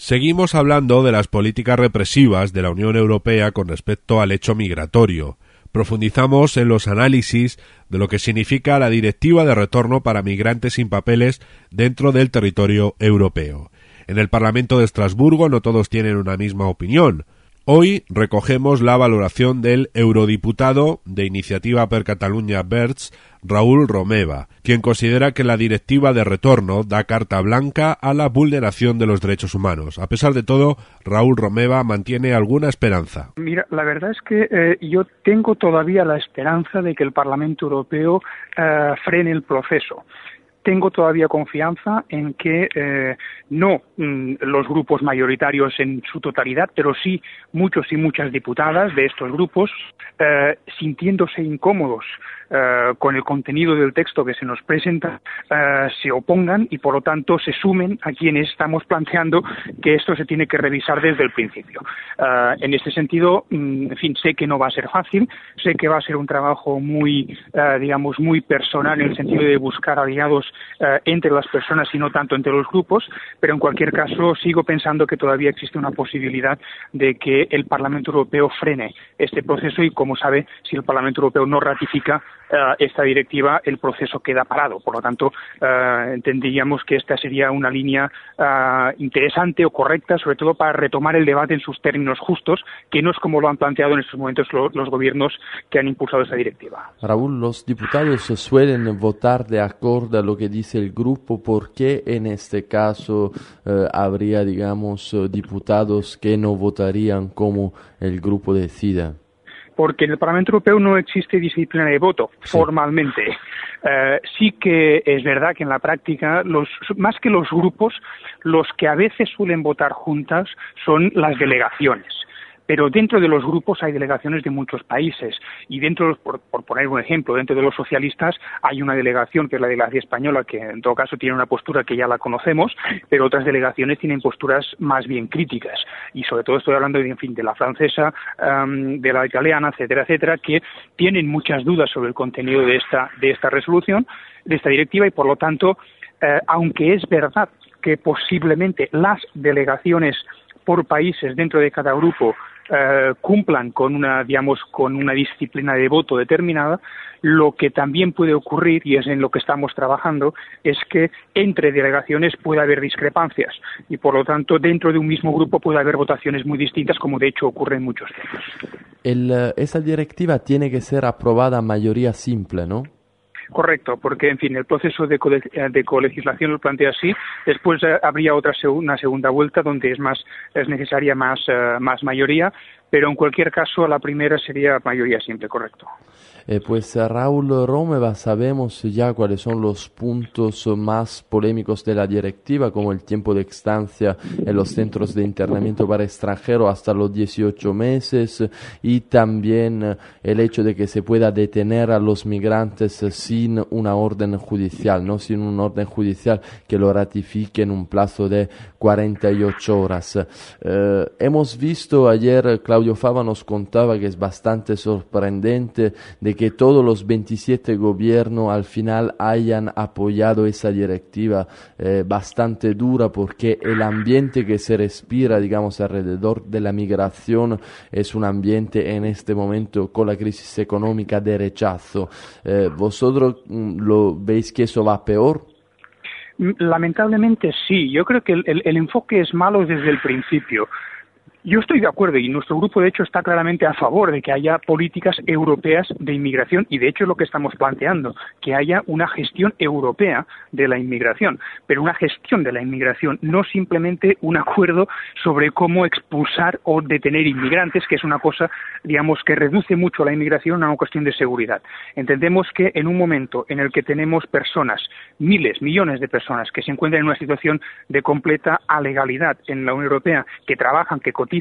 Seguimos hablando de las políticas represivas de la Unión Europea con respecto al hecho migratorio. Profundizamos en los análisis de lo que significa la Directiva de Retorno para Migrantes sin Papeles dentro del territorio europeo. En el Parlamento de Estrasburgo no todos tienen una misma opinión. Hoy recogemos la valoración del eurodiputado de Iniciativa per Catalunya Verds, Raül Romeva, quien considera que la Directiva de Retorno da carta blanca a la vulneración de los derechos humanos. A pesar de todo, Raül Romeva mantiene alguna esperanza. Mira, la verdad es que yo tengo todavía la esperanza de que el Parlamento Europeo frene el proceso. Tengo todavía confianza en que no los grupos mayoritarios en su totalidad, pero sí muchos y muchas diputadas de estos grupos, sintiéndose incómodos con el contenido del texto que se nos presenta, se opongan y por lo tanto se sumen a quienes estamos planteando que esto se tiene que revisar desde el principio. En este sentido, en fin, sé que no va a ser fácil, sé que va a ser un trabajo muy, muy personal en el sentido de buscar aliados entre las personas y no tanto entre los grupos, pero en cualquier caso sigo pensando que todavía existe una posibilidad de que el Parlamento Europeo frene este proceso y, como sabe, si el Parlamento Europeo no ratifica esta directiva, el proceso queda parado. Por lo tanto, entenderíamos que esta sería una línea interesante o correcta, sobre todo para retomar el debate en sus términos justos, que no es como lo han planteado en estos momentos los gobiernos que han impulsado esta directiva. Raúl, los diputados suelen votar de acuerdo a lo que dice el grupo. ¿Por qué en este caso habría, diputados que no votarían como el grupo decida? Porque en el Parlamento Europeo no existe disciplina de voto, formalmente. Sí que es verdad que en la práctica, más que los grupos, los que a veces suelen votar juntas son las delegaciones. Pero dentro de los grupos hay delegaciones de muchos países y por poner un ejemplo, dentro de los socialistas hay una delegación que es la delegación española que en todo caso tiene una postura que ya la conocemos, pero otras delegaciones tienen posturas más bien críticas y sobre todo estoy hablando de la francesa, de la italiana, etcétera, que tienen muchas dudas sobre el contenido de esta resolución, de esta directiva y por lo tanto, aunque es verdad que posiblemente las delegaciones por países dentro de cada grupo cumplan con una disciplina de voto determinada, lo que también puede ocurrir, y es en lo que estamos trabajando, es que entre delegaciones puede haber discrepancias y por lo tanto dentro de un mismo grupo puede haber votaciones muy distintas, como de hecho ocurre en muchos temas. Esa directiva tiene que ser aprobada a mayoría simple, ¿no? Correcto, porque en fin el proceso de colegislación lo plantea así. Después habría una segunda vuelta donde es necesaria más mayoría, pero en cualquier caso la primera sería mayoría simple, correcto. Pues Raül Romeva, sabemos ya cuáles son los puntos más polémicos de la directiva, como el tiempo de estancia en los centros de internamiento para extranjeros hasta los 18 meses y también el hecho de que se pueda detener a los migrantes sin una orden judicial, no sin un orden judicial que lo ratifique en un plazo de 48 horas. Hemos visto ayer, Claudio Fava nos contaba que es bastante sorprendente de que todos los 27 gobiernos al final hayan apoyado esa directiva bastante dura, porque el ambiente que se respira, alrededor de la migración es un ambiente en este momento con la crisis económica de rechazo. ¿Vosotros lo veis que eso va peor? Lamentablemente sí. Yo creo que el enfoque es malo desde el principio. Yo estoy de acuerdo y nuestro grupo de hecho está claramente a favor de que haya políticas europeas de inmigración y de hecho es lo que estamos planteando, que haya una gestión europea de la inmigración, pero una gestión de la inmigración, no simplemente un acuerdo sobre cómo expulsar o detener inmigrantes, que es una cosa, que reduce mucho la inmigración a una cuestión de seguridad. Entendemos que en un momento en el que tenemos personas, miles, millones de personas que se encuentran en una situación de completa alegalidad en la Unión Europea, que trabajan, que cotizan,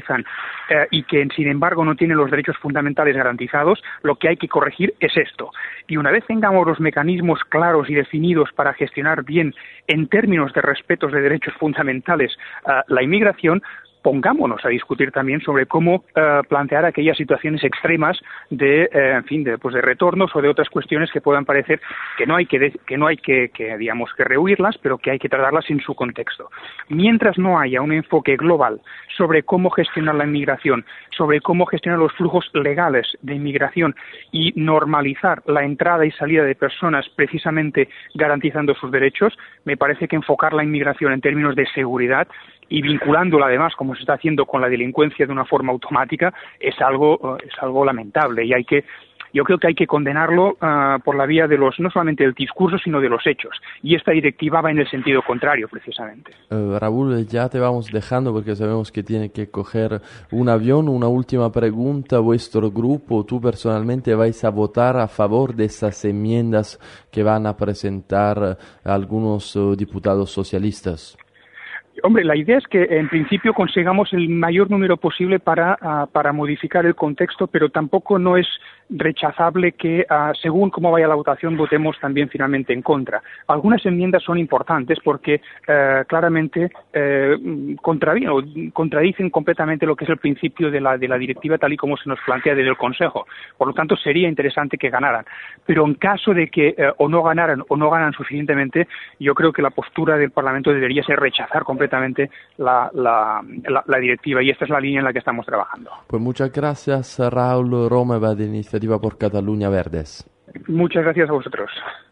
y que sin embargo no tienen los derechos fundamentales garantizados, lo que hay que corregir es esto. Y una vez tengamos los mecanismos claros y definidos para gestionar bien en términos de respetos de derechos fundamentales la inmigración, pongámonos a discutir también sobre cómo plantear aquellas situaciones extremas de retornos o de otras cuestiones que puedan parecer que no hay que digamos que rehuirlas, pero que hay que tratarlas en su contexto. Mientras no haya un enfoque global sobre cómo gestionar la inmigración, sobre cómo gestionar los flujos legales de inmigración y normalizar la entrada y salida de personas precisamente garantizando sus derechos, me parece que enfocar la inmigración en términos de seguridad y vinculándola además, como se está haciendo con la delincuencia de una forma automática, es algo lamentable, y yo creo que hay que condenarlo por la vía de no solamente del discurso, sino de los hechos. Y esta directiva va en el sentido contrario, precisamente. Raúl, ya te vamos dejando porque sabemos que tiene que coger un avión. Una última pregunta. ¿Vuestro grupo, tú personalmente, vais a votar a favor de esas enmiendas que van a presentar algunos diputados socialistas? Hombre, la idea es que en principio consigamos el mayor número posible para modificar el contexto, pero tampoco no es rechazable que, según cómo vaya la votación, votemos también finalmente en contra. Algunas enmiendas son importantes porque claramente contradicen completamente lo que es el principio de la directiva tal y como se nos plantea desde el Consejo. Por lo tanto, sería interesante que ganaran. Pero en caso de que o no ganaran o no ganan suficientemente, yo creo que la postura del Parlamento debería ser rechazar completamente la directiva, y esta es la línea en la que estamos trabajando. Pues muchas gracias, Raúl Romeva, de Iniciativa por Cataluña Verdes. Muchas gracias a vosotros.